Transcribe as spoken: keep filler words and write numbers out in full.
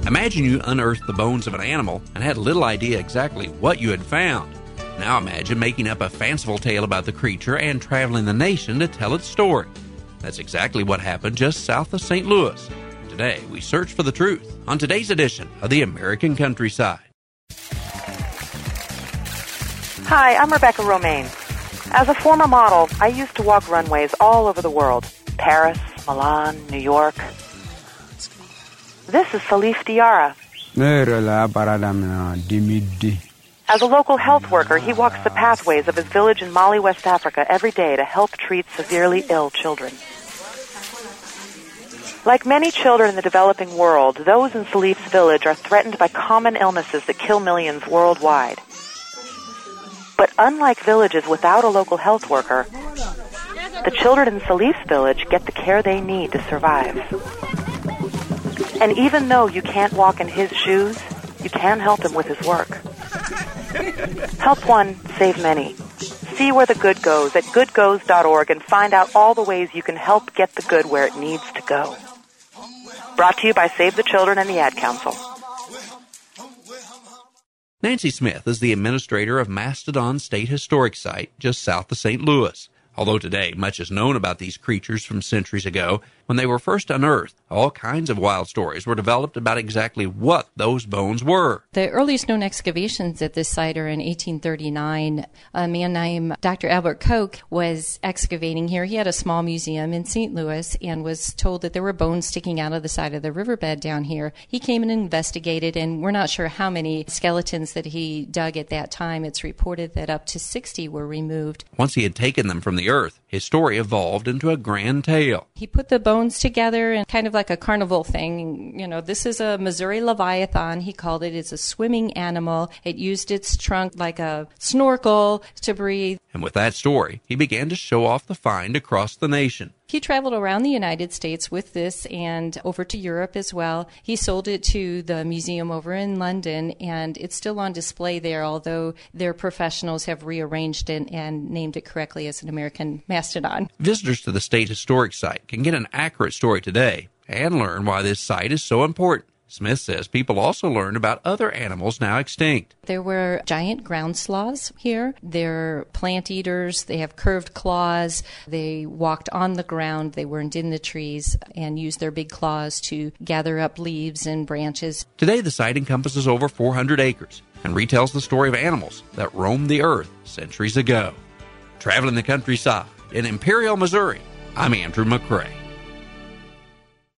Imagine you unearthed the bones of an animal and had little idea exactly what you had found. Now imagine making up a fanciful tale about the creature and traveling the nation to tell its story. That's exactly what happened just south of Saint Louis. Today, we search for the truth on today's edition of the American Countryside. Hi, I'm Rebecca Romaine. As a former model, I used to walk runways all over the world. Paris, Milan, New York. This is Salif Diarra. As a local health worker, he walks the pathways of his village in Mali, West Africa, every day to help treat severely ill children. Like many children in the developing world, those in Salif's village are threatened by common illnesses that kill millions worldwide. But unlike villages without a local health worker, the children in Salif's village get the care they need to survive. And even though you can't walk in his shoes, you can help him with his work. Help one, save many. See where the good goes at good goes dot org and find out all the ways you can help get the good where it needs to go. Brought to you by Save the Children and the Ad Council. Nancy Smith is the administrator of Mastodon State Historic Site just south of Saint Louis. Although today much is known about these creatures from centuries ago, when they were first unearthed, all kinds of wild stories were developed about exactly what those bones were. The earliest known excavations at this site are in eighteen thirty-nine. A man named Doctor Albert Koch was excavating here. He had a small museum in Saint Louis and was told that there were bones sticking out of the side of the riverbed down here. He came and investigated, and we're not sure how many skeletons that he dug at that time. It's reported that up to sixty were removed. Once he had taken them from the earth, his story evolved into a grand tale. He put the bones together and kind of like a carnival thing. You know, this is a Missouri Leviathan, he called it. It's a swimming animal. It used its trunk like a snorkel to breathe. And with that story, he began to show off the find across the nation. He traveled around the United States with this and over to Europe as well. He sold it to the museum over in London, and it's still on display there, although their professionals have rearranged it and named it correctly as an American mastodon. Visitors to the State Historic Site can get an accurate story today and learn why this site is so important. Smith says people also learned about other animals now extinct. There were giant ground sloths here. They're plant eaters. They have curved claws. They walked on the ground. They weren't in the trees and used their big claws to gather up leaves and branches. Today, the site encompasses over four hundred acres and retells the story of animals that roamed the earth centuries ago. Traveling the countryside in Imperial, Missouri, I'm Andrew McCrae.